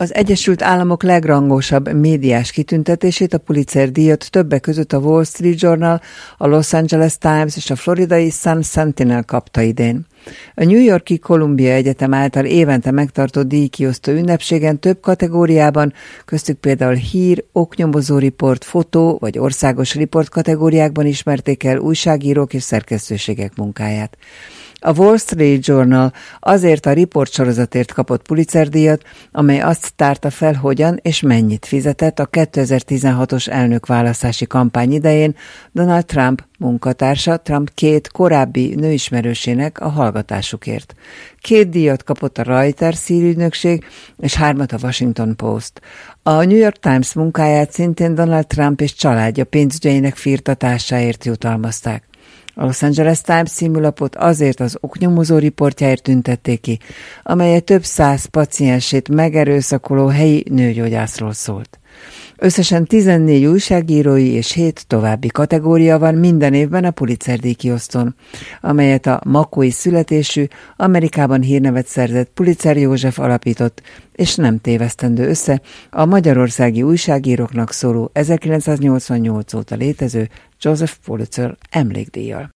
Az Egyesült Államok legrangosabb médiás kitüntetését, a Pulitzer-díjat többek között a Wall Street Journal, a Los Angeles Times és a floridai Sun Sentinel kapta idén. A New York-i Columbia Egyetem által évente megtartott díjkiosztó ünnepségen több kategóriában, köztük például hír, oknyomozó riport, fotó vagy országos riport kategóriákban ismerték el újságírók és szerkesztőségek munkáját. A Wall Street Journal azért a riportsorozatért kapott Pulitzer-díjat, amely azt tárta fel, hogyan és mennyit fizetett a 2016-os elnökválasztási kampány idején Donald Trump munkatársa Trump két korábbi nőismerősének a hallgatásukért. 2 díjat kapott a Reuters hírügynökség, és 3 a Washington Post. A New York Times munkáját szintén Donald Trump és családja pénzügyeinek firtatásáért jutalmazták. A Los Angeles Times címülapot azért az oknyomozó riportjáért tüntették ki, amely több 100 paciensét megerőszakoló helyi nőgyógyászról szólt. Összesen 14 újságírói és 7 további kategória van minden évben a Pulitzer-díj kiosztón, amelyet a makói születésű, Amerikában hírnevet szerzett Pulitzer József alapított, és nem tévesztendő össze a magyarországi újságíróknak szóló 1988 óta létező Joseph Pulitzer emlékdíjjal.